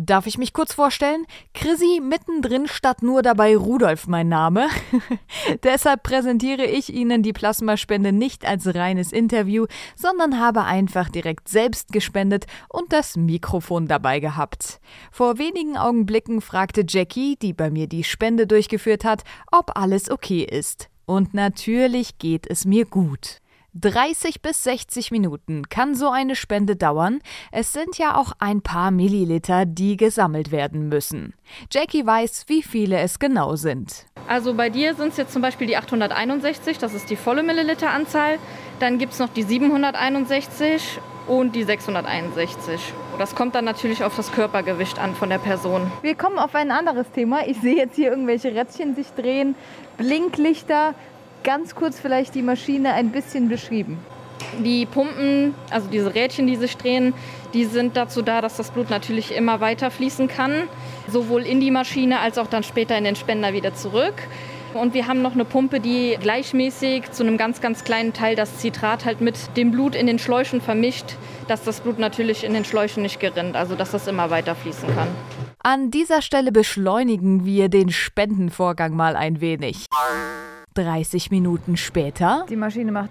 Darf ich mich kurz vorstellen? Chrissy mittendrin statt nur dabei Rudolf mein Name. Deshalb präsentiere ich Ihnen die Plasmaspende nicht als reines Interview, sondern habe einfach direkt selbst gespendet und das Mikrofon dabei gehabt. Vor wenigen Augenblicken fragte Jackie, die bei mir die Spende durchgeführt hat, ob alles okay ist. Und natürlich geht es mir gut. 30 bis 60 Minuten kann so eine Spende dauern. Es sind ja auch ein paar Milliliter, die gesammelt werden müssen. Jackie weiß, wie viele es genau sind. Also bei dir sind es jetzt zum Beispiel die 861, das ist die volle Milliliteranzahl. Dann gibt es noch die 761 und die 661. Das kommt dann natürlich auf das Körpergewicht an von der Person. Wir kommen auf ein anderes Thema. Ich sehe jetzt hier irgendwelche Rädchen sich drehen, Blinklichter. Ganz kurz vielleicht die Maschine ein bisschen beschrieben. Die Pumpen, also diese Rädchen, die sich drehen, die sind dazu da, dass das Blut natürlich immer weiter fließen kann. Sowohl in die Maschine als auch dann später in den Spender wieder zurück. Und wir haben noch eine Pumpe, die gleichmäßig zu einem ganz, ganz kleinen Teil das Citrat halt mit dem Blut in den Schläuchen vermischt, dass das Blut natürlich in den Schläuchen nicht gerinnt, also dass das immer weiter fließen kann. An dieser Stelle beschleunigen wir den Spendenvorgang mal ein wenig. 30 Minuten später. Die Maschine macht.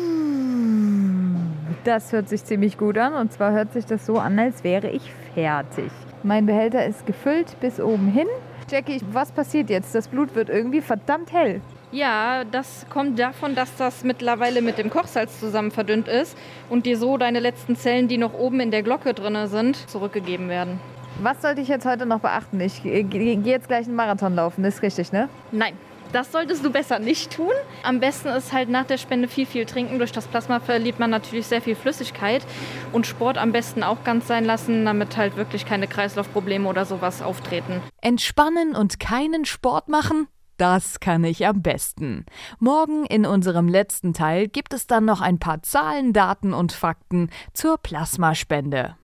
Das hört sich ziemlich gut an. Und zwar hört sich das so an, als wäre ich fertig. Mein Behälter ist gefüllt bis oben hin. Jackie, was passiert jetzt? Das Blut wird irgendwie verdammt hell. Ja, das kommt davon, dass das mittlerweile mit dem Kochsalz zusammen verdünnt ist und dir so deine letzten Zellen, die noch oben in der Glocke drin sind, zurückgegeben werden. Was sollte ich jetzt heute noch beachten? Ich gehe jetzt gleich einen Marathon laufen, ist richtig, ne? Nein. Das solltest du besser nicht tun. Am besten ist halt nach der Spende viel trinken. Durch das Plasma verliert man natürlich sehr viel Flüssigkeit. Und Sport am besten auch ganz sein lassen, damit halt wirklich keine Kreislaufprobleme oder sowas auftreten. Entspannen und keinen Sport machen? Das kann ich am besten. Morgen in unserem letzten Teil gibt es dann noch ein paar Zahlen, Daten und Fakten zur Plasmaspende.